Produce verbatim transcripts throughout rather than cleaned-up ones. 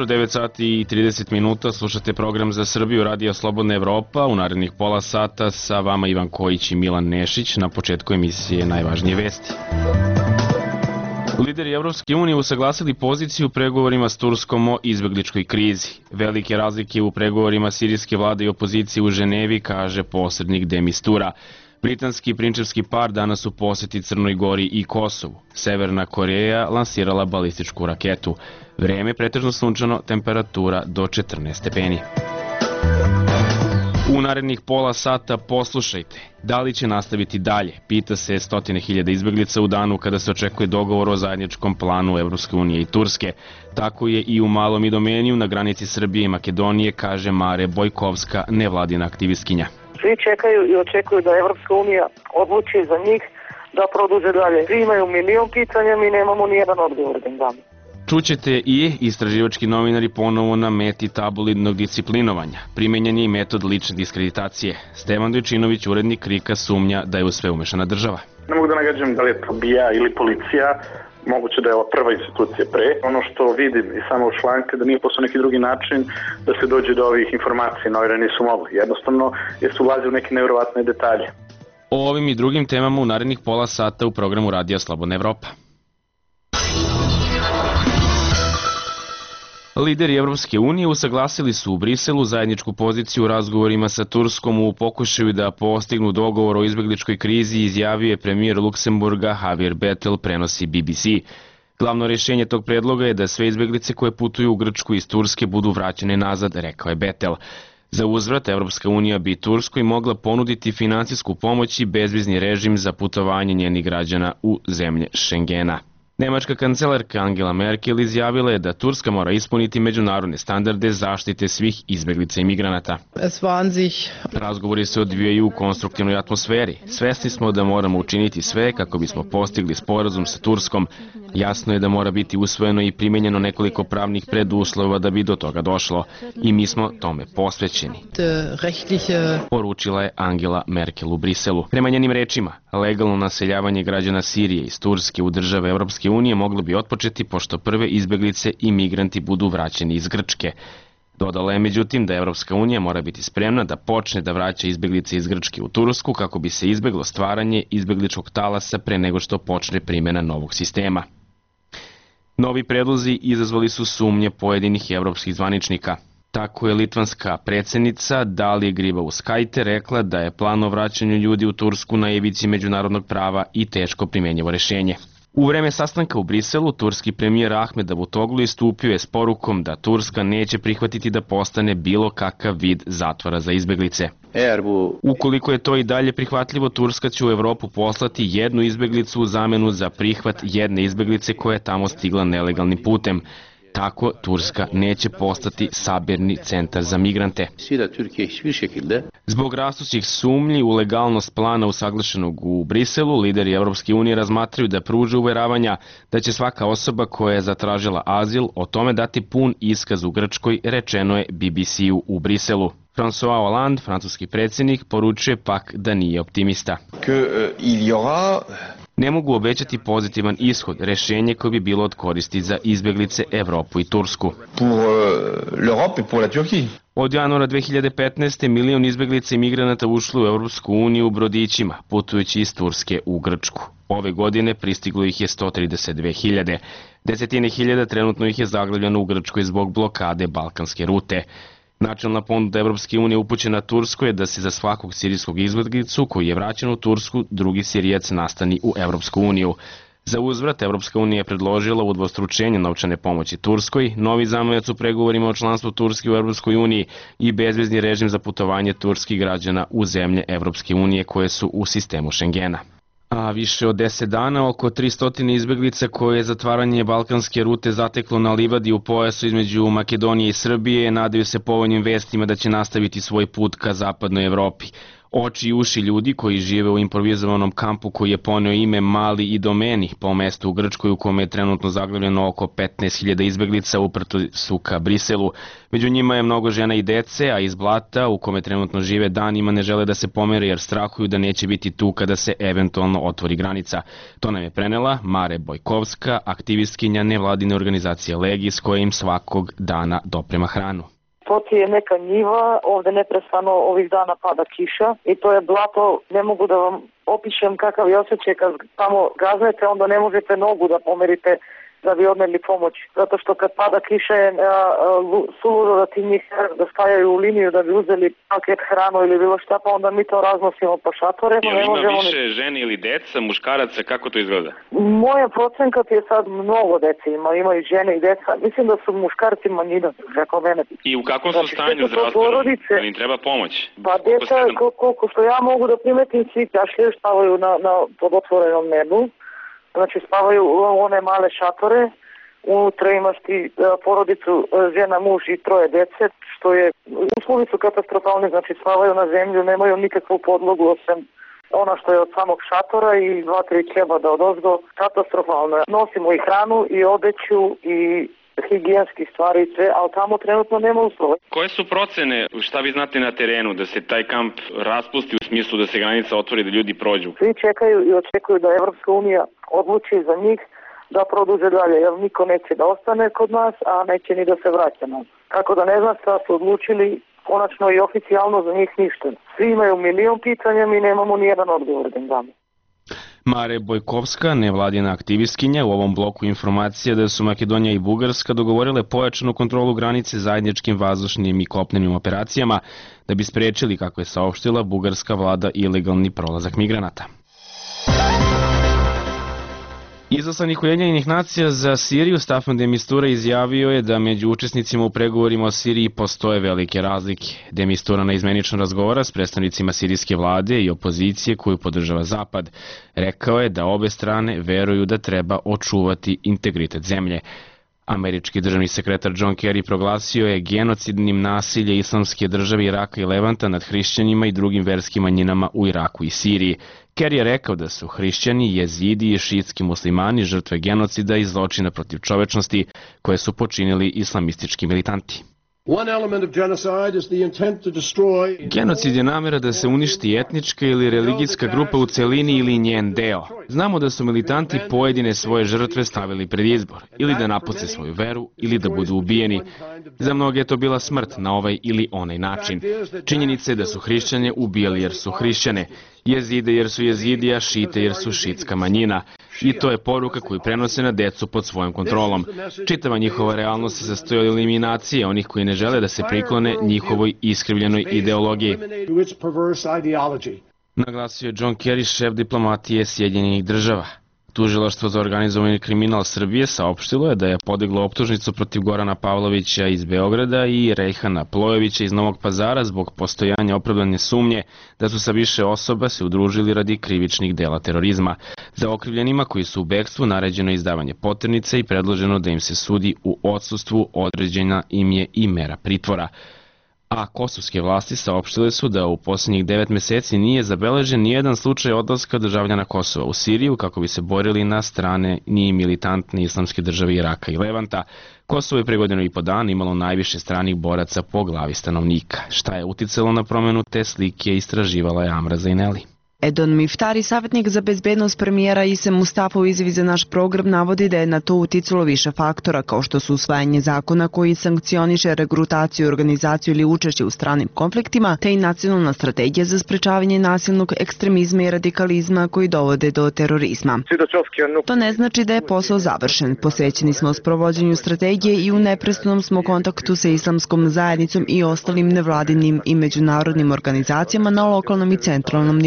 jutro, devet sati i trideset minuta, slušate program za Srbiju, Radio Slobodna Evropa. U narednih pola sata sa vama Ivan Kojić i Milan Nešić. Na početku emisije najvažnije vesti. Lideri Evropske unije usaglasili poziciju u pregovorima s Turskom o izbegličkoj krizi. Velike razlike u pregovorima sirijske vlade i opozicije u Ženevi, kaže posrednik de Mistura. Britanski prinčevski par danas u poseti Crnoj Gori i Kosovu. Severna Koreja lansirala balističku raketu. Vreme pretežno sunčano, temperatura do četrnaest stepeni. U narednih pola sata poslušajte. Da li će nastaviti dalje? Pita se stotine hiljada izbeglica u danu kada se očekuje dogovor o zajedničkom planu Evropske unije i Turske. Tako je i u Malom Idomeniju na granici Srbije i Makedonije, kaže Mare Bojkovska, nevladina aktivistkinja. Svi čekaju i očekuju da Evropska unija odluči za njih da produže dalje. Svi imaju milion pitanja, mi nemamo nijedan odgovor da im damo. Čućete i istraživački novinari ponovo na meti tabloidnog disciplinovanja. Primenjen je i metod lične diskreditacije. Stevan Dojčinović, urednik Krika, sumnja da je u sve umešana država. Ne mogu da nagađam da li je to B I A ili policija, moguće da je ova prva institucija pre. Ono što vidim i samo u članke da nije posao neki drugi način da se dođe do ovih informacija, novinari nisu mogli. Jednostavno jer su ulazili u neke nevjerovatne detalje. O ovim i drugim temama u narednih pola sata u programu Radija Slobodna Evropa. Lideri Evropske unije usaglasili su u Briselu zajedničku poziciju u razgovorima sa Turskom u pokušaju da postignu dogovor o izbegličkoj krizi, izjavio je premijer Luksemburga Javier Bettel, prenosi B B C. Glavno rješenje tog predloga je da sve izbeglice koje putuju u Grčku iz Turske budu vraćene nazad, rekao je Bettel. Za uzvrat, Evropska unija bi Turskoj mogla ponuditi finansijsku pomoć i bezvizni režim za putovanje njenih građana u zemlje Šengena. Nemačka kancelarka Angela Merkel izjavila je da Turska mora ispuniti međunarodne standarde zaštite svih izbeglica i migranata. Razgovori se odvijaju u konstruktivnoj atmosferi. Svesni smo da moramo učiniti sve kako bismo postigli sporazum sa Turskom. Jasno je da mora biti usvojeno i primenjeno nekoliko pravnih preduslova da bi do toga došlo. I mi smo tome posvećeni, poručila je Angela Merkel u Briselu. Prema njenim rečima, legalno naseljavanje građana Sirije iz Turske u države Evropske unije moglo bi otpočeti pošto prve izbeglice i migranti budu vraćeni iz Grčke. Dodala je međutim da Evropska unija mora biti spremna da počne da vraća izbeglice iz Grčke u Tursku kako bi se izbeglo stvaranje izbegličkog talasa pre nego što počne primjena novog sistema. Novi predlozi izazvali su sumnje pojedinih evropskih zvaničnika. Tako je litvanska predsjednica Dalija Grybauskaitė rekla da je plan o vraćanju ljudi u Tursku na ivici međunarodnog prava i teško primjenjivo rješenje. U vreme sastanka u Briselu, turski premijer Ahmed Davutoglu istupio je s porukom da Turska neće prihvatiti da postane bilo kakav vid zatvora za izbeglice. Ukoliko je to i dalje prihvatljivo, Turska će u Evropu poslati jednu izbeglicu u zamenu za prihvat jedne izbeglice koja je tamo stigla nelegalnim putem. Tako Turska neće postati sabirni centar za migrante. Zbog rastućih sumnji u legalnost plana usaglašenog u Briselu, lideri Evropske unije razmatraju da pruže uveravanja da će svaka osoba koja je zatražila azil o tome dati pun iskaz u Grčkoj, rečeno je B B C-u u Briselu. François Hollande, francuski predsjednik, poručuje pak da nije optimista. Ne mogu obećati pozitivan ishod, rješenje koje bi bilo od koristi za izbeglice, Evropu i Tursku. Od januara dve hiljade petnaeste. milion izbeglica i migranata ušlo u Evropsku uniju u brodićima, putujući iz Turske u Grčku. Ove godine pristiglo ih je sto trideset dve hiljade. Desetine hiljada trenutno ih je zaglavljeno u Grčkoj zbog blokade balkanske rute. Načelna ponuda Evropske unije upućena Turskoj je da se za svakog sirijskog izbeglicu koji je vraćen u Tursku, drugi Sirijac nastani u Evropsku uniju. Za uzvrat, Evropska unija je predložila udvostručenje novčane pomoći Turskoj, novi zamajac u pregovorima o članstvu Turske u Evropskoj uniji i bezvizni režim za putovanje turskih građana u zemlje Evropske unije koje su u sistemu Šengena. A više od deset dana oko tristo izbeglica koje je zatvaranje balkanske rute zateklo na livadi u pojasu između Makedonije i Srbije nadaju se povoljnim vestima da će nastaviti svoj put ka zapadnoj Evropi. Oči i uši ljudi koji žive u improvizovanom kampu koji je poneo ime Mali Idomeni po mestu u Grčkoj u kome je trenutno zaglavljeno oko petnaest hiljada izbeglica uprto su ka Briselu. Među njima je mnogo žena i dece, a iz Blata u kome trenutno žive danima ne žele da se pomere jer strahuju da neće biti tu kada se eventualno otvori granica. To nam je prenela Mare Bojkovska, aktivistkinja nevladine organizacije Legis koja im svakog dana doprema hranu. To ti je neka njiva, ovde neprestano ovih dana pada kiša i to je blato, ne mogu da vam opišem kakav je osjećaj kad tamo gaznete, onda ne možete nogu da pomerite da bi odneli pomoć. Zato što kad pada kiša je suludo da ti njih da stajaju u liniju da bi uzeli paket hranu ili bilo šta, pa onda mi to raznosimo po šatore. Jel ima možemo više ni... žene ili deca, muškaraca, kako to izgleda? Moja procenka je sad mnogo dece ima, ima i žene i deca. Mislim da su muškarci manjina, rekao mene. I u kakvom su stanju zdravstveno? Da im treba pomoć? Pa deca, koliko što ja mogu da primetim, svi kašljeju, stavaju na, na pod otvorenom nebu. Znači spavaju u one male šatore, unutra imaš ti porodicu, žena, muž i troje dece, što je, uslovi su katastrofalni, znači spavaju na zemlju, nemaju nikakvu podlogu osim ona što je od samog šatora i dva, tri kebada od ozgo, katastrofalno. Nosimo i hranu i odeću i higijenskih stvari i sve, ali tamo trenutno nema uslova. Koje su procene, šta vi znate na terenu, da se taj kamp raspusti u smislu da se granica otvori, da ljudi prođu? Svi čekaju i očekuju da Evropska unija odluči za njih da produže dalje, jer niko neće da ostane kod nas, a neće ni da se vraća nam. Tako da ne znam šta su odlučili, konačno i oficijalno za njih ništa. Svi imaju milion pitanja, mi nemamo nijedan odgovor da im damo. Mare Bojkovska, nevladina aktivistkinja, u ovom bloku informacija da su Makedonija i Bugarska dogovorile pojačanu kontrolu granice zajedničkim vazdušnim i kopnenim operacijama da bi sprečili, kako je saopštila bugarska vlada, ilegalni prolazak migranata. Izaslanik Ujedinjenih nacija za Siriju Staffan de Mistura izjavio je da među učesnicima u pregovorima o Siriji postoje velike razlike. De Mistura naizmenično razgovara s predstavnicima sirijske vlade i opozicije koju podržava Zapad. Rekao je da obe strane veruju da treba očuvati integritet zemlje. Američki državni sekretar John Kerry proglasio je genocidnim nasilje Islamske države Iraka i Levanta nad hrišćanima i drugim verskim manjinama u Iraku i Siriji. Kerry je rekao da su hrišćani, jezidi i šiitski muslimani žrtve genocida i zločina protiv čovečnosti koje su počinili islamistički militanti. Genocid je namera da se uništi etnička ili religijska grupa u celini ili njen deo. Znamo da su militanti pojedine svoje žrtve stavili pred izbor, ili da napuste svoju veru, ili da budu ubijeni. Za mnoge je to bila smrt na ovaj ili onaj način. Činjenica je da su hrišćane ubijali jer su hrišćane, jezide jer su jezidija, šite jer su šitska manjina. I to je poruka koju prenose na decu pod svojom kontrolom. Čitava njihova realnost se sastoji od eliminacije onih koji ne žele da se priklone njihovoj iskrivljenoj ideologiji. Naglasio je John Kerry, šef diplomatije Sjedinjenih država. Tužilaštvo za organizovani kriminal Srbije saopštilo je da je podiglo optužnicu protiv Gorana Pavlovića iz Beograda i Rejhana Plojevića iz Novog Pazara zbog postojanja opravdane sumnje da su sa više osoba se udružili radi krivičnih dela terorizma. Za okrivljenima koji su u bekstvu naređeno izdavanje poternice i predloženo da im se sudi u odsustvu, određena im je i mera pritvora. A kosovske vlasti saopštile su da u posljednjih devet meseci nije zabeležen nijedan slučaj odlaska državljana Kosova u Siriju kako bi se borili na strane ni militantne islamske države Iraka i Levanta. Kosovo je pre godinu i po dana imalo najviše stranih boraca po glavi stanovnika. Šta je uticalo na promenu te slike istraživala je Amra Zaineli. Edon Miftari, savjetnik za bezbednost premijera Isem Mustafa u izjavi za naš program, navodi da je na to uticalo više faktora, kao što su usvajanje zakona koji sankcioniše regrutaciju, organizaciju ili učešće u stranim konfliktima, te i nacionalna strategija za sprečavanje nasilnog ekstremizma i radikalizma koji dovode do terorizma. To ne znači da je posao završen. Posvećeni smo sprovođenju strategije i u neprestanom smo kontaktu sa islamskom zajednicom i ostalim nevladinim i međunarodnim organizacijama na lokalnom i centralnom nivou.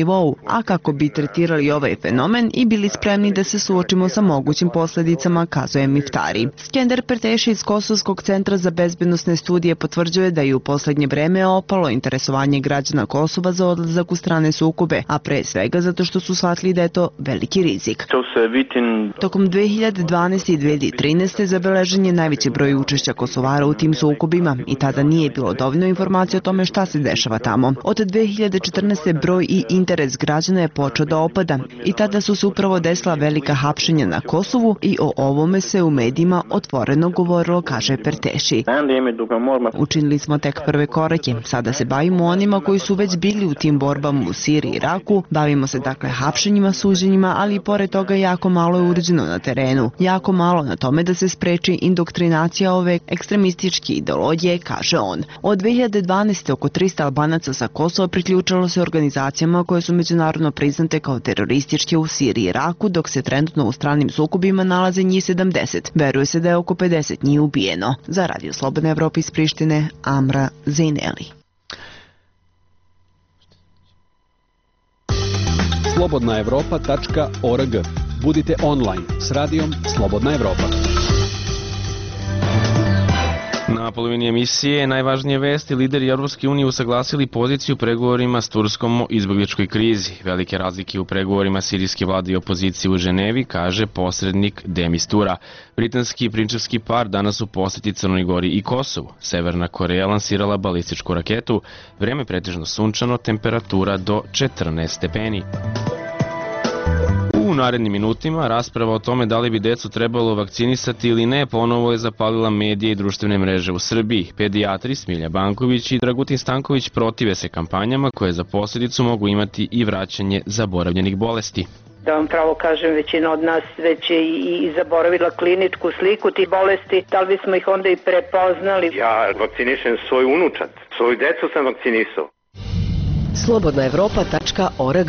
a kako bi tretirali ovaj fenomen i bili spremni da se suočimo sa mogućim posledicama, kazuje Miftari. Skender Perteši iz Kosovskog centra za bezbednosne studije potvrđuje da je u poslednje vreme opalo interesovanje građana Kosova za odlazak u strane sukobe, a pre svega zato što su shvatili da je to veliki rizik. Tokom dve hiljade dvanaeste. i dve hiljade trinaeste. zabeležen je najveći broj učešća Kosovara u tim sukobima i tada nije bilo dovoljno informacija o tome šta se dešava tamo. Od dve hiljade četrnaeste. broj i interes građana je počeo da opada i tada su se upravo desila velika hapšenja na Kosovu i o ovome se u medijima otvoreno govorilo, kaže Perteši. Učinili smo tek prve korake, sada se bavimo onima koji su već bili u tim borbama u Siriji i Iraku, bavimo se dakle hapšenjima, suđenjima, ali i pored toga jako malo je urađeno na terenu, jako malo na tome da se spreči indoktrinacija ove ekstremističke ideologije, kaže on. Od dve hiljade dvanaeste. oko trista Albanaca sa Kosova priključilo se organizacijama koje su međunarodno priznate kao terorističke u Siriji i Iraku, dok se trenutno u stranim sukobima nalaze njih sedamdeset. Veruje se da je oko pedeset njih ubijeno. Za Radio Slobodna Evropa iz Prištine, Amra Zejneli. slobodna evropa tačka org. Budite online s radijom Slobodna Evropa. Na polovini emisije najvažnije vesti, lideri Europske unije usaglasili poziciju u pregovorima s Turskom o izbegličkoj krizi. Velike razlike u pregovorima sirijske vlade i opozicije u Ženevi, kaže posrednik De Mistura. Britanski i prinčevski par danas u poseti Crnoj Gori i Kosovu. Severna Koreja lansirala balističku raketu, vreme pretežno sunčano, temperatura do četrnaest stepeni. U narednim minutima rasprava o tome da li bi decu trebalo vakcinisati ili ne ponovo je zapalila medije i društvene mreže u Srbiji. Pedijatri Smilja Banković i Dragutin Stanković protive se kampanjama koje za posljedicu mogu imati i vraćanje zaboravljenih bolesti. Da vam pravo kažem, većina od nas već je i zaboravila kliničku sliku tih bolesti, da li bismo ih onda i prepoznali? Ja vakcinišem svoj unučad, svoju decu sam vakcinisao. slobodna evropa tačka org.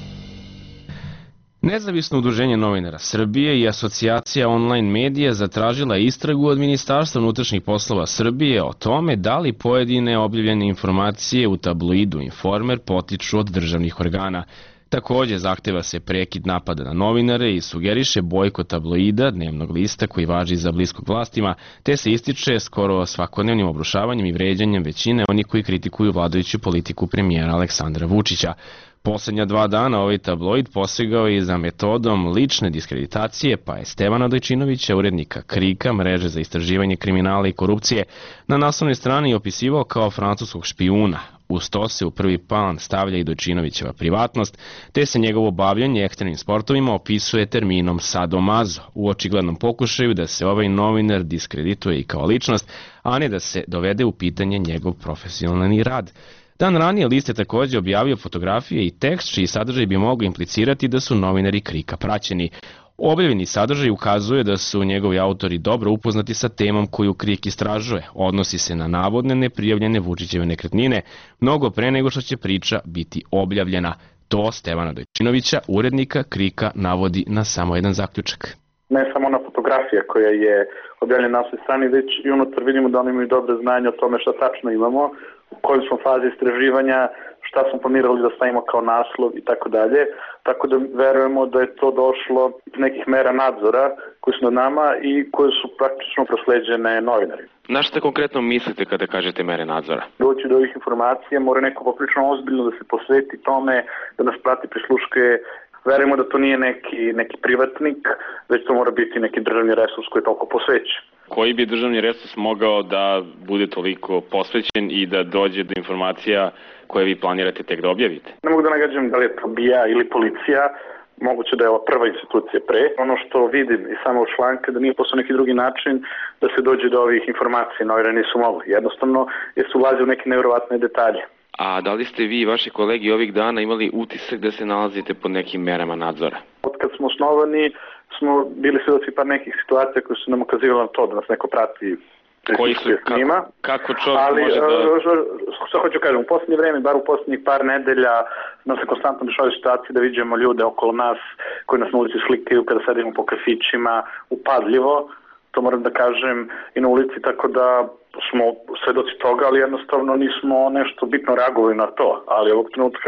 Nezavisno udruženje novinara Srbije i asocijacija online medija zatražila istragu od Ministarstva unutrašnjih poslova Srbije o tome da li pojedine objavljene informacije u tabloidu Informer potiču od državnih organa. Takođe zahteva se prekid napada na novinare i sugeriše bojkot tabloida, dnevnog lista koji važi za bliskog vlastima, te se ističe skoro svakodnevnim obrušavanjem i vređanjem većine onih koji kritikuju vladajuću politiku premijera Aleksandra Vučića. Poslednja dva dana ovaj tabloid posegao je za metodom lične diskreditacije, pa je Stevana Dojčinovića, urednika Krika, mreže za istraživanje kriminala i korupcije, na naslovnoj strani opisivao kao francuskog špijuna. Uz to se u prvi plan stavlja i Dojčinovićeva privatnost, te se njegovo bavljanje ekstremnim sportovima opisuje terminom sadomazo, u očiglednom pokušaju da se ovaj novinar diskredituje i kao ličnost, a ne da se dovede u pitanje njegov profesionalni rad. Dan ranije list je takođe objavio fotografije i tekst čiji sadržaj bi mogao implicirati da su novinari Krika praćeni. Objavljeni sadržaj ukazuje da su njegovi autori dobro upoznati sa temom koju Krik istražuje. Odnosi se na navodne neprijavljene Vučićeve nekretnine, mnogo pre nego što će priča biti objavljena. To Stevana Dojčinovića, urednika Krika, navodi na samo jedan zaključak. Ne samo na fotografija koja je objavljena na svoj strani, već i unutar vidimo da oni imaju dobre znanje o tome šta tačno imamo, u kojoj smo fazi istraživanja, šta smo planirali da stavimo kao naslov i tako dalje. Tako da verujemo da je to došlo iz nekih mera nadzora koji su nad nama i koje su praktično prosleđene novinari. Na što konkretno mislite kada kažete mere nadzora? Doći do ovih informacija mora neko poprično ozbiljno da se posveti tome, da nas prati, prisluškuje. Verujemo da to nije neki, neki privatnik, već to mora biti neki državni resurs koji je toliko posvećen. Koji bi državni resurs mogao da bude toliko posvećen i da dođe do informacija koje vi planirate tek da objavite? Ne mogu da nagađam da li je to B I A ili policija, moguće da je ova prva institucija pre. Ono što vidim i samo u članka da nije posao neki drugi način da se dođe do ovih informacija, novinari nisu mogli. Jednostavno jer su ulazili u neke nevjerovatne detalje. A da li ste vi i vaši kolegi ovih dana imali utisak da se nalazite pod nekim merama nadzora? Od kad smo osnovani smo bili svedoci par nekih situacija koje su nam ukazivali na to da nas neko prati. Koji su, kako, kako čovjek ali, može da... Što hoću kažem, u posljednje vreme, bar u posljednjih par nedelja, nam se konstantno dešavaju situacije da vidimo ljude okolo nas koji nas na ulici slikaju kada sedimo po kafićima, upadljivo, to moram da kažem, i na ulici, tako da smo svedoci toga, ali jednostavno nismo nešto bitno reagovali na to, ali ovog trenutka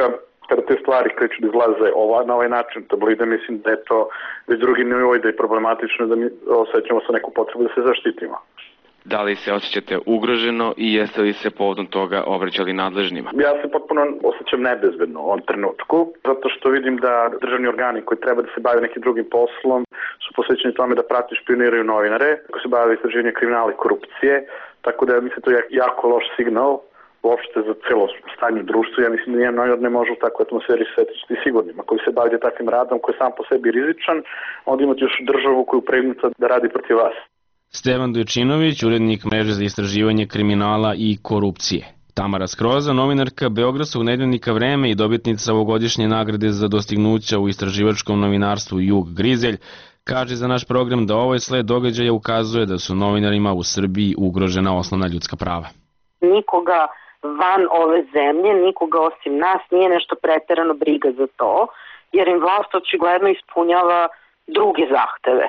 Kada te stvari kreću da izlaze ova, na ovaj način tabloide, mislim da je to već drugi nivo i da je problematično da mi osjećamo sa neku potrebu da se zaštitimo. Da li se osjećate ugroženo i jeste li se povodom toga obraćali nadležnima? Ja se potpuno osjećam nebezbedno u ovom trenutku, zato što vidim da državni organi koji treba da se bave nekim drugim poslom su posvećeni tome da prate i špioniraju novinare, koji se bave istraživanjem kriminala i korupcije, tako da mislim to je jako loš signal uopšte za celo stanje u društvu. Ja mislim da nijedan novinar ne može u takvoj atmosferi se osjećati sigurnim. Ako vi se bavite takvim radom koji je sam po sebi rizičan, onda imate još državu koju predmeta da radi protiv vas. Stevan Dojčinović, urednik mreže za istraživanje kriminala i korupcije. Tamara Skroza, novinarka Beogradskog nedeljnika Vreme i dobitnica ovogodišnje nagrade za dostignuća u istraživačkom novinarstvu Jug Grizelj, kaže za naš program da ovaj sled događaja ukazuje da su novinarima u Srbiji ugrožena osnovna ljudska prava. Nikoga van ove zemlje, nikoga osim nas nije nešto preterano briga za to, jer im vlast očigledno ispunjava druge zahteve.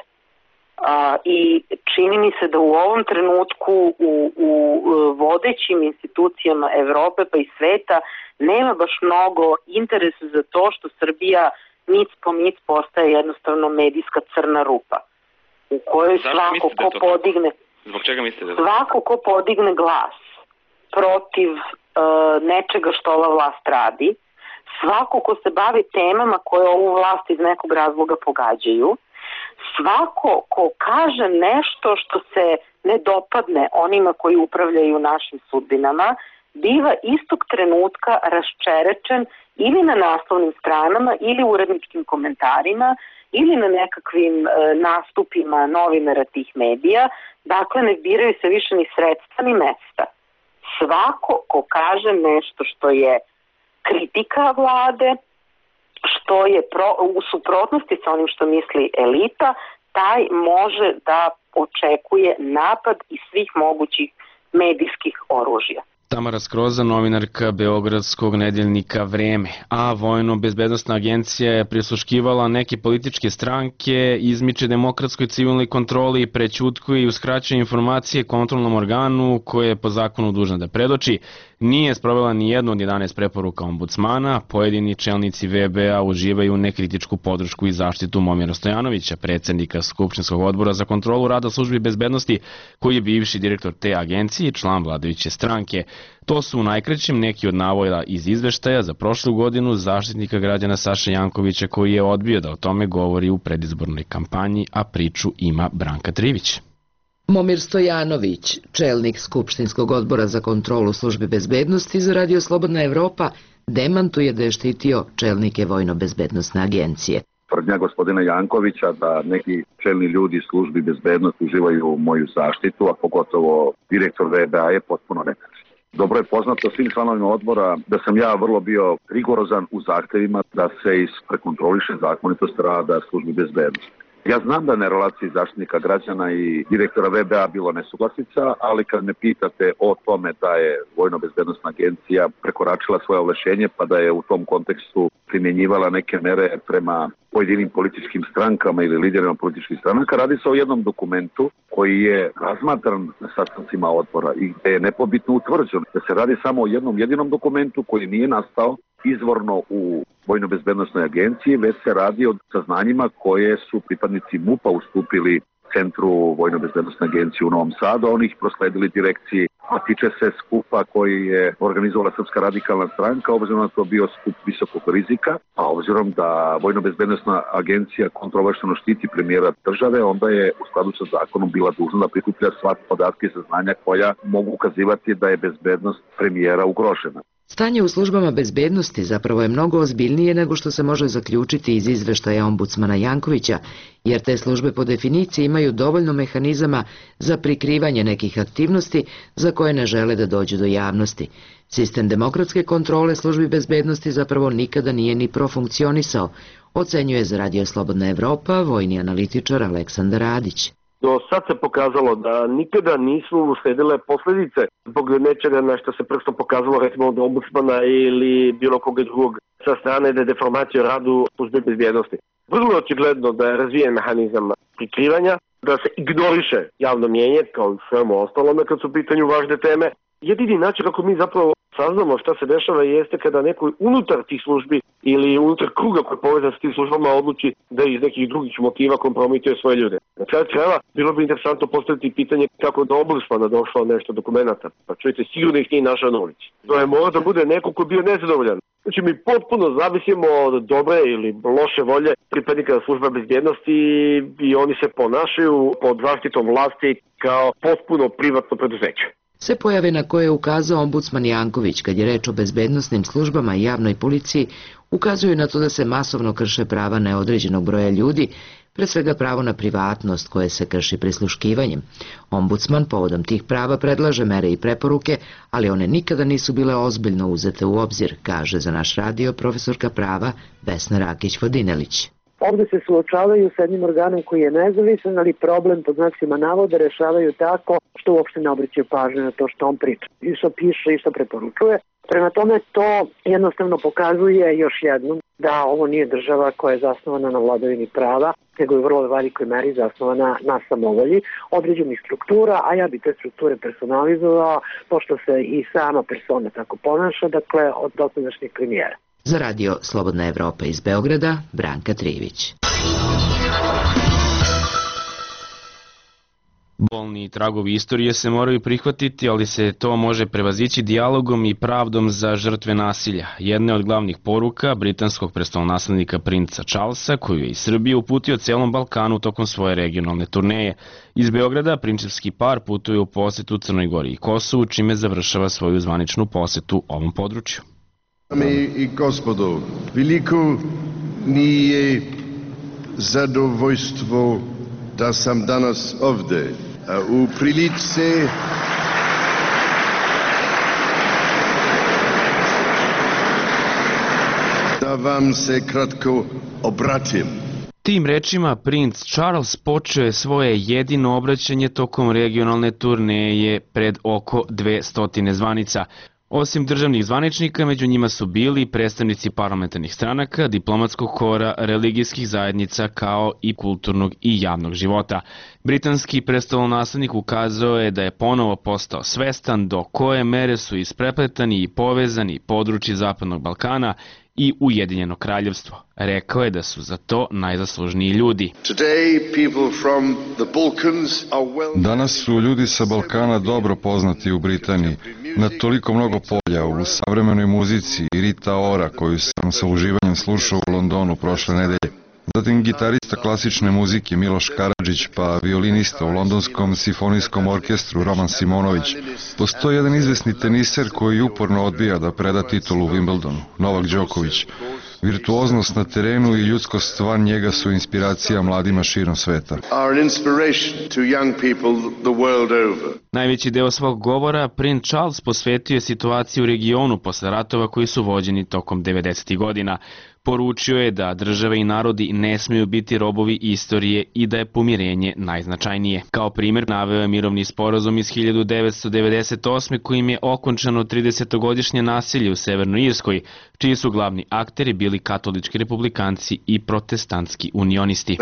A, i čini mi se da u ovom trenutku u, u vodećim institucijama Evrope pa i sveta nema baš mnogo interesa za to što Srbija mic po mic postaje jednostavno medijska crna rupa u kojoj svako ko podigne Zbog čega mislite da svako ko podigne glas protiv uh, nečega što ova vlast radi, svako ko se bavi temama koje ovu vlast iz nekog razloga pogađaju, svako ko kaže nešto što se ne dopadne onima koji upravljaju našim sudbinama, biva istog trenutka raščerečen ili na naslovnim stranama ili u uredničkim komentarima ili na nekakvim e, nastupima novinara tih medija, dakle ne biraju se više ni sredstva ni mesta. Svako ko kaže nešto što je kritika vlade, što je pro, u suprotnosti sa onim što misli elita, taj može da očekuje napad iz svih mogućih medijskih oružja. Tamara Skroza, novinarka Beogradskog nedeljnika Vreme, a Vojno-bezbednosna agencija je prisluškivala neke političke stranke, izmiče demokratskoj civilnoj kontroli, prećutkuje i uskraćuje informacije kontrolnom organu koje je po zakonu dužna da predoči, nije sprovela ni jednu od jedanaest preporuka ombudsmana, pojedini čelnici V B A uživaju nekritičku podršku i zaštitu Momira Stojanovića, predsednika Skupštinskog odbora za kontrolu rada službi bezbednosti, koji je bivši direktor te agencije i član vladajuće stranke. To su u najkraćem neki od navoda iz izveštaja za prošlu godinu Zaštitnika građana Saše Jankovića, koji je odbio da o tome govori u predizbornoj kampanji, a priču ima Branka Trivić. Momir Stojanović, čelnik Skupštinskog odbora za kontrolu službe bezbednosti za Radio Slobodna Evropa, demantuje da je štitio čelnike Vojno-bezbednosne agencije. Tvrdnja gospodina Jankovića da neki čelni ljudi službi bezbednosti uživaju moju zaštitu, a pogotovo direktor V B A je potpuno netačno. Dobro je poznato svim članovima odbora da sam ja vrlo bio rigorozan u zahtevima da se isprekontroliše zakonitost rada službi bezbednosti. Ja znam da na relaciji Zaštitnika građana i direktora V B A bilo nesuglasica, ali kad me pitate o tome da je Vojno-bezbednosna agencija prekoračila svoje ovlašćenje pa da je u tom kontekstu primjenjivala neke mere prema pojedinim političkim strankama ili liderima političkih stranaka, radi se o jednom dokumentu koji je razmatran na sastancima odbora i gde je nepobitno utvrđeno da se radi samo o jednom jedinom dokumentu koji nije nastao izvorno u Vojno-bezbednosnoj agenciji, već se radi o saznanjima koje su pripadnici M U P-a ustupili Centru Vojno-bezbednosne agencije u Novom Sadu, a oni ih prosledili direkciji, a tiče se skupa koji je organizovala Srpska radikalna stranka, obzirom da to bio skup visokog rizika, a obzirom da Vojno-bezbednosna agencija kontrolno štiti premijera države, onda je u skladu sa zakonom bila dužna da prikuplja sva podatke i saznanja koja mogu ukazivati da je bezbednost premijera ugrožena. Stanje u službama bezbednosti zapravo je mnogo ozbiljnije nego što se može zaključiti iz izveštaja ombudsmana Jankovića, jer te službe po definiciji imaju dovoljno mehanizama za prikrivanje nekih aktivnosti za koje ne žele da dođu do javnosti. Sistem demokratske kontrole službi bezbednosti zapravo nikada nije ni profunkcionisao, ocenjuje za Radio Slobodna Evropa vojni analitičar Aleksandar Radić. Do sad se pokazalo da nikada nisu usledile posledice zbog nečega na što se prsto pokazalo recimo od ombudsmana ili bilo koga drugog sa strane da je deformacija radu službe bezbjednosti. Vrlo očigledno da je razvijen mehanizam prikrivanja, da se ignoriše javno mjenje kao svemu ostalome kad su u pitanju važne teme. Jedini način kako mi zapravo saznamo šta se dešava jeste kada neko unutar tih službi ili unutar kruga koji je povezan s tim službama odluči da iz nekih drugih motiva kompromituje svoje ljude. Na kraju krajeva bilo bi interesantno postaviti pitanje kako do ombudsmana došlo nešto dokumenta. Pa čujete, sigurno ih nije našao na ulici. To je mora da bude neko ko je bio nezadovoljan. Znači mi potpuno zavisimo od dobre ili loše volje pripadnika službe bezbjednosti i oni se ponašaju pod zaštitom vlasti kao potpuno privatno preduzeće. Sve pojave na koje je ukazao ombudsman Janković kad je reč o bezbednosnim službama i javnoj policiji ukazuju na to da se masovno krše prava neodređenog broja ljudi, pre svega pravo na privatnost koje se krši prisluškivanjem. Ombudsman povodom tih prava predlaže mere i preporuke, ali one nikada nisu bile ozbiljno uzete u obzir, kaže za naš radio profesorka prava Vesna Rakić-Vodinelić. Ovde se suočavaju sa jednim organom koji je nezavisan, ali problem pod znacima navoda rešavaju tako što uopšte ne obraćaju pažnju na to što on priča. I što piše i što preporučuje. Prema tome to jednostavno pokazuje još jednom da ovo nije država koja je zasnovana na vladavini prava, nego je u vrlo velikoj meri zasnovana na samovolji određenih struktura, a ja bi te strukture personalizovao, pošto se i sama persona tako ponaša, dakle od dosadašnjeg premijera. Za radio Slobodna Evropa iz Beograda, Branka Trivić. Bolni tragovi istorije se moraju prihvatiti, ali se to može prevazići dijalogom i pravdom za žrtve nasilja. Jedna od glavnih poruka britanskog prestolonaslednika princa Charlesa, koju je iz Srbije uputio celom Balkanu tokom svoje regionalne turneje. Iz Beograda prinčevski par putuje u posetu Crnoj Gori i Kosovu, čime završava svoju zvaničnu posetu ovom području. Dame i gospodo, veliko mi je zadovoljstvo da sam danas ovde u prilici da vam se kratko obratim. Tim rečima princ Charles počeo je svoje jedino obraćanje tokom regionalne turneje pred oko dve stotine zvanica. Osim državnih zvaničnika, među njima su bili predstavnici parlamentarnih stranaka, diplomatskog kora, religijskih zajednica kao i kulturnog i javnog života. Britanski prestolonaslednik ukazao je da je ponovo postao svestan do koje mere su isprepletani i povezani područji Zapadnog Balkana i Ujedinjeno kraljevstvo. Rekao je da su za to najzaslužniji ljudi. Danas su ljudi sa Balkana dobro poznati u Britaniji, na toliko mnogo polja, u savremenoj muzici i Rita Ora, koju sam sa uživanjem slušao u Londonu prošle nedelje. Zatim gitarista klasične muzike Miloš Karadžić, pa violinista u londonskom simfonijskom orkestru Roman Simonović. Postoji jedan izvesni teniser koji uporno odbija da preda titulu u Wimbledonu, Novak Đoković. Virtuoznost na terenu i ljudskost van njega su inspiracija mladima širom sveta. Najveći deo svog govora princ Charles posvetio je situaciji u regionu posle ratova koji su vođeni tokom devedesetih godina. Poručio je da države i narodi ne smiju biti robovi istorije i da je pomirenje najznačajnije. Kao primjer naveo je mirovni sporazum iz hiljadu devetsto devedeset osme kojim je okončano tridesetogodišnje nasilje u Severnoj Irskoj, čiji su glavni akteri bili katolički republikanci i protestantski unionisti.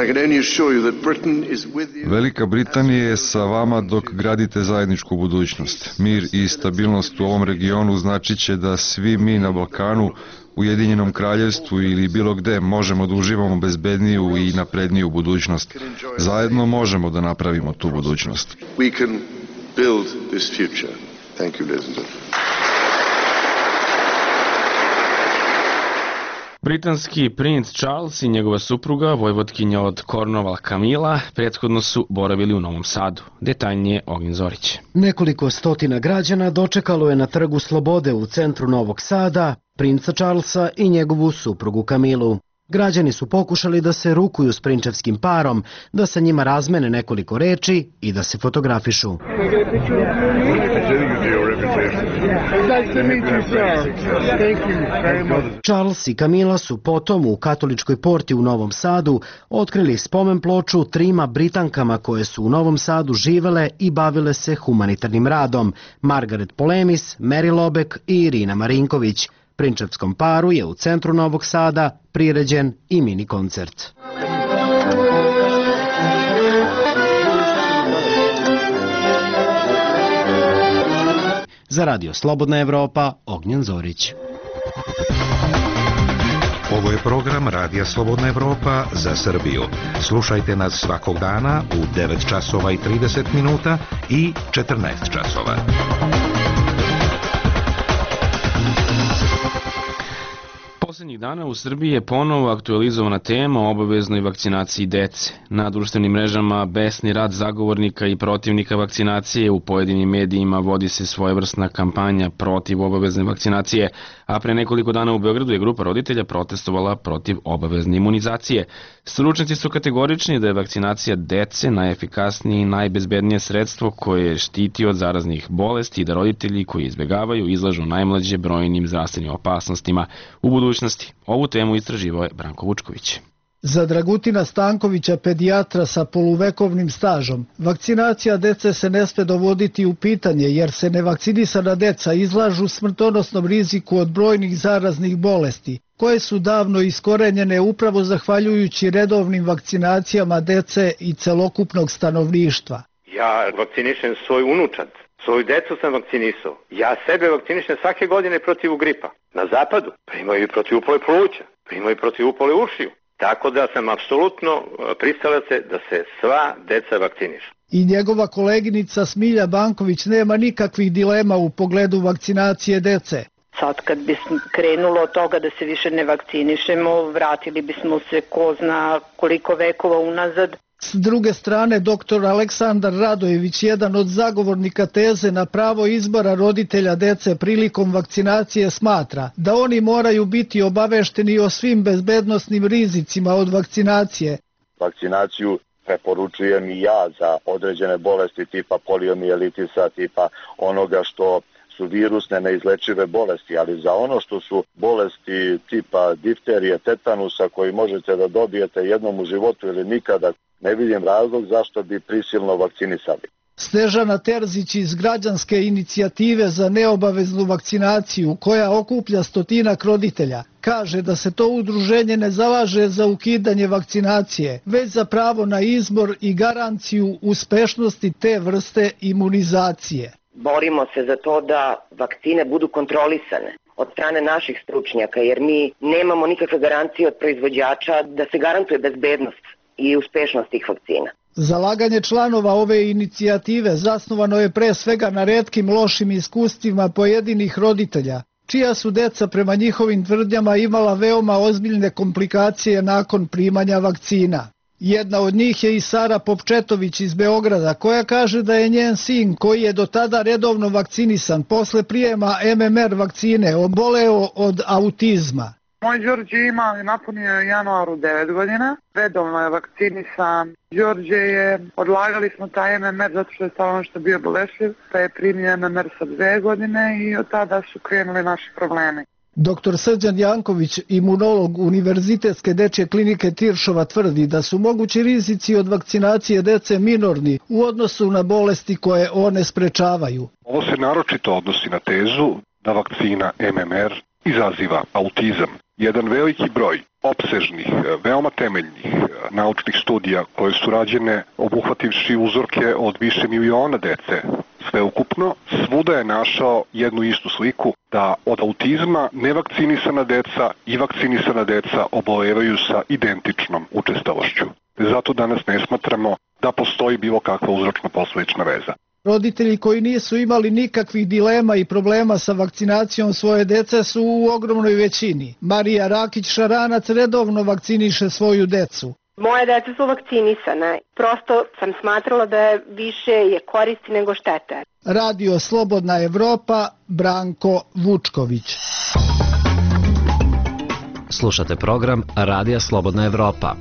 Velika Britanija je sa vama dok gradite zajedničku budućnost. Mir i stabilnost u ovom regionu značit će da svi mi na Balkanu, Ujedinjenom kraljevstvu ili bilo gde možemo da uživamo bezbedniju i napredniju budućnost. Zajedno možemo da napravimo tu budućnost. Britanski princ Charles i njegova supruga, vojvotkinja od Cornwall Camilla, prethodno su boravili u Novom Sadu. Detaljnije Ognjen Zorić. Nekoliko stotina građana dočekalo je na Trgu Slobode u centru Novog Sada princa Charlesa i njegovu suprugu Kamilu. Građani su pokušali da se rukuju s prinčevskim parom, da sa njima razmene nekoliko reči i da se fotografišu. Charles i Camila su potom u Katoličkoj porti u Novom Sadu otkrili spomen ploču trima Britankama koje su u Novom Sadu živele i bavile se humanitarnim radom: Margaret Polemis, Mary Lobek i Irina Marinković. Prinčevskom paru je u centru Novog Sada priređen i mini koncert. Za Radio Slobodna Evropa, Ognjen Zorić. Ovo je program Radija Slobodna Evropa za Srbiju. Slušajte nas svakog dana u devet časova i trideset minuta i četrnaest časova. Poslednjih dana u Srbiji je ponovo aktualizovana tema o obaveznoj vakcinaciji dece. Na društvenim mrežama besni rad zagovornika i protivnika vakcinacije, u pojedinim medijima vodi se svojevrsna kampanja protiv obavezne vakcinacije, a pre nekoliko dana u Beogradu je grupa roditelja protestovala protiv obavezne imunizacije. Stručnjaci su kategorični da je vakcinacija dece najefikasnije i najbezbednije sredstvo koje štiti od zaraznih bolesti i da roditelji koji izbegavaju izlažu najmlađe brojnim zdravstvenim opasnostima u budućnosti. Ovu temu istraživao je Branko Vučković. Za Dragutina Stankovića, pedijatra sa poluvekovnim stažom, vakcinacija dece se ne sme dovoditi u pitanje jer se nevakcinisana deca izlažu smrtonosnom riziku od brojnih zaraznih bolesti, koje su davno iskorenjene upravo zahvaljujući redovnim vakcinacijama dece i celokupnog stanovništva. Ja vakcinišem svoj unučad, svoju decu sam vakcinisao. Ja sebe vakcinišem svake godine protiv gripa. Na zapadu primaju i protiv upale pluća, primaju i protiv upale ušiju. Tako da sam apsolutno pristalac da se sva deca vakcinišu. I njegova koleginica Smilja Banković nema nikakvih dilema u pogledu vakcinacije dece. Sad kad bi krenulo od toga da se više ne vakcinišemo, vratili bismo se ko zna koliko vekova unazad. S druge strane, doktor Aleksandar Radojević, jedan od zagovornika teze na pravo izbora roditelja dece prilikom vakcinacije, smatra da oni moraju biti obavešteni o svim bezbednosnim rizicima od vakcinacije. Vakcinaciju preporučujem i ja za određene bolesti tipa poliomijelitisa, tipa onoga što su virusne neizlečive bolesti, ali za ono što su bolesti tipa difterije, tetanusa koji možete da dobijete jednom u životu ili nikada, ne vidim razlog zašto bi prisilno vakcinisali. Snežana Terzić iz građanske inicijative za neobaveznu vakcinaciju, koja okuplja stotinak roditelja, kaže da se to udruženje ne zalaže za ukidanje vakcinacije, već za pravo na izbor i garanciju uspešnosti te vrste imunizacije. Borimo se za to da vakcine budu kontrolisane od strane naših stručnjaka, jer mi nemamo nikakve garancije od proizvođača da se garantuje bezbednost i uspešnost tih vakcina. Zalaganje članova ove inicijative zasnovano je pre svega na retkim lošim iskustvima pojedinih roditelja, čija su deca prema njihovim tvrdnjama imala veoma ozbiljne komplikacije nakon primanja vakcina. Jedna od njih je i Sara Popčetović iz Beograda, koja kaže da je njen sin, koji je do tada redovno vakcinisan, posle prijema M M R vakcine oboleo od autizma. Moj Đorđe ima, napunio je januaru devet godina, redovno je vakcinisan. Đorđe je, odlagali smo taj M M R zato što je stalno što bio bolešljiv, pa je primio M M R sa dve godine i od tada su krenuli naši problemi. Doktor Srđan Janković, imunolog Univerzitetske dečje klinike Tiršova, tvrdi da su mogući rizici od vakcinacije dece minorni u odnosu na bolesti koje one sprečavaju. Ovo se naročito odnosi na tezu da vakcina M M R izaziva autizam. Jedan veliki broj opsežnih, veoma temeljnih naučnih studija koje su rađene obuhvativši uzorke od više miliona dece sveukupno, svuda je našao jednu istu sliku da od autizma nevakcinisana deca i vakcinisana deca obolevaju sa identičnom učestalošću. Zato danas ne smatramo da postoji bilo kakva uzročno-posledična veza. Roditelji koji nisu imali nikakvih dilema i problema sa vakcinacijom svoje dece su u ogromnoj većini. Marija Rakić-Šaranac redovno vakciniše svoju decu. Moje deca su vakcinisane. Prosto sam smatrala da je više je koristi nego štete. Radio Slobodna Evropa, Branko Vučković. Slušate program Radija Slobodna Evropa.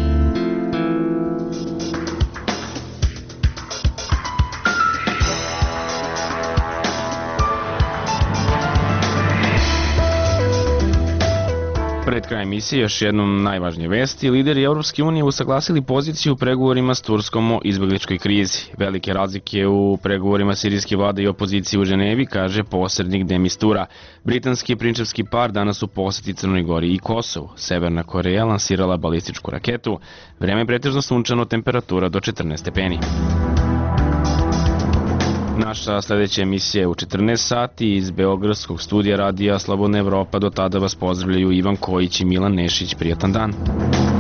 Pred krajem emisije još jednom najvažnije vesti. Lideri Evropske unije usaglasili poziciju u pregovorima s Turskom o izbegličkoj krizi. Velike razlike u pregovorima sirijske vlade i opozicije u Ženevi, kaže posrednik de Mistura. Britanski prinčevski par danas u poseti Crnoj Gori i Kosovu. Severna Koreja lansirala balističku raketu. Vreme je pretežno sunčano, temperatura do četrnaest stepeni. Naša sledeća emisija je u četrnaest sati iz Beogradskog studija Radija Slobodna Evropa. Do tada vas pozdravljaju Ivan Kojić i Milan Nešić. Prijatan dan.